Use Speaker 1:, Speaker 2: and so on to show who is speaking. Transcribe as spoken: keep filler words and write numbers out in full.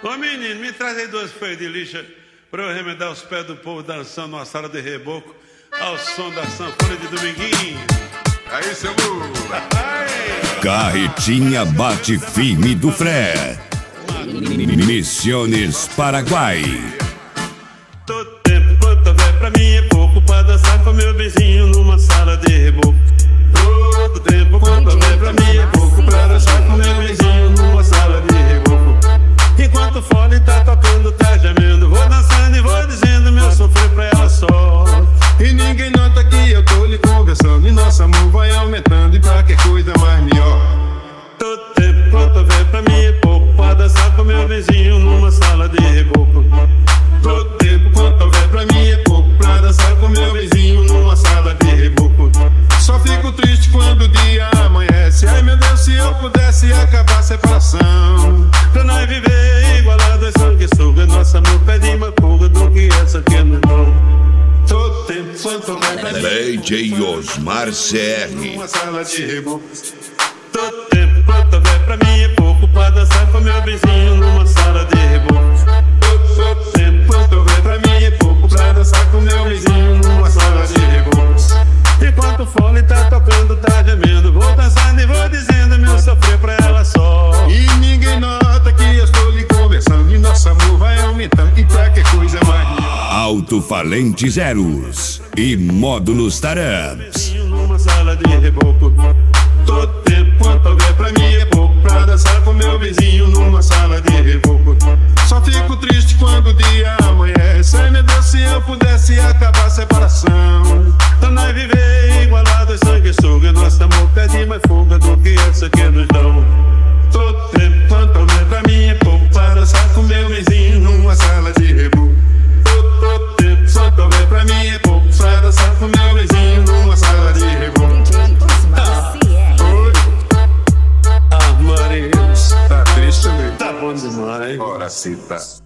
Speaker 1: Ô menino, me traz aí duas folhas de lixa pra eu remendar os pés do povo dançando numa sala de reboco ao som da sanfona de Dominguinho.
Speaker 2: Aí, seu burro.
Speaker 3: Carretinha bate firme do Fré. Missiones Paraguai.
Speaker 1: Todo tempo quanto houver pra mim é pouco pra dançar com meu vizinho numa sala de reboco. Todo tempo quanto houver pra mim é pouco pra dançar com meu vizinho numa sala de reboco. Enquanto o fole tá tocando, tá gemendo, vou dançando e vou dizendo meu sofrer pra ela só.
Speaker 2: E ninguém nota que eu tô lhe conversando, e nosso amor vai aumentando, e pra que coisa mais melhor.
Speaker 1: Todo tempo quanto houver pra mim é pouco pra dançar com meu vizinho numa sala de reboco.
Speaker 2: Todo tempo quanto houver pra mim é pouco pra dançar com meu vizinho numa sala de reboco. Só fico triste quando o dia amanhece. Ai meu Deus, se eu pudesse acabar a separação,
Speaker 1: pra nós viver igualado é sanguessuga. Nosso amor pede mais fuga do que essa que nos dão. Todo tempo quanto houver pra mim
Speaker 3: D J Osmar C R.
Speaker 2: numa sala de reboco.
Speaker 1: Todo tempo quanto houver pra mim é pouco pra dançar com meu vizinho numa sala de reboco.
Speaker 2: Todo tempo quanto houver pra mim é pouco pra dançar com meu vizinho numa sala de reboco.
Speaker 1: Enquanto o fole tá tocando, tá gemendo, vou dançando e vou dizendo meu sofrer pra ela só.
Speaker 2: E ninguém nota que eu estou lhe conversando, e nosso amor vai aumentando, e pra que coisa mais melhor.
Speaker 3: Alto-falante zeros e módulos Taramps.
Speaker 1: Numa sala de reboco.
Speaker 2: Todo tempo quanto houver pra mim é pouco pra dançar com meu vizinho numa sala de reboco. Só fico triste quando o dia amanhece. Ai meu Deus, se eu pudesse acabar a separação,
Speaker 1: Pra nós viver igualado é sanguessuga. Nosso amor pede mais fuga do que essa que nos dão.
Speaker 2: todo tempo quanto houver pra mim é pouco pra dançar com meu vizinho numa sala de reboco. Todo, todo tempo quanto houver pra mim é pouco pra dançar com meu vizinho numa sala de reboco.
Speaker 1: Ah, Maria,
Speaker 2: Tá triste, amigo?
Speaker 1: tá bom demais.
Speaker 2: Ora, cita.